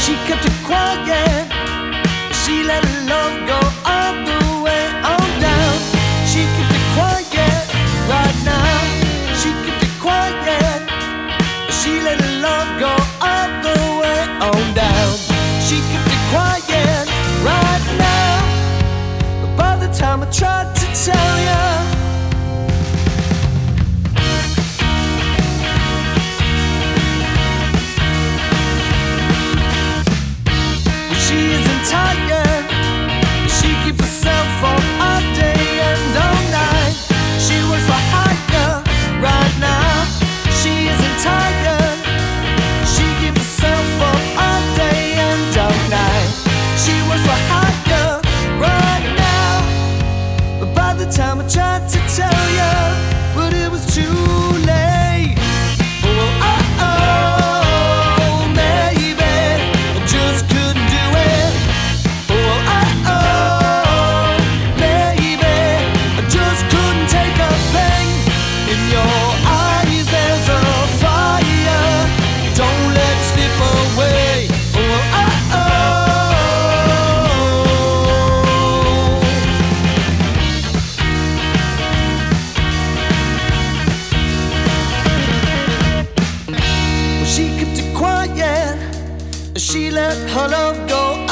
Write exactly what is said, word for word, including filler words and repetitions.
She kept it quiet. She let her love go all the way on down. She kept it quiet right now. She kept it quiet. She let her love go all the way on down. She kept it quiet right now. But by the time I tried to tell you, she isn't tired. She keeps herself up all day and all night. She works for hire right now. She isn't tired. She keeps herself up all day and all night. She works for hire right now. But by the time I tried to tell you, but it was too late. Oh, oh, oh, maybe I just couldn't do it. Oh, oh, oh, maybe I just couldn't take a thing. In your eyes there's a fire. Don't let it slip away. Oh, oh, oh. Well, she kept it quiet. She let her love go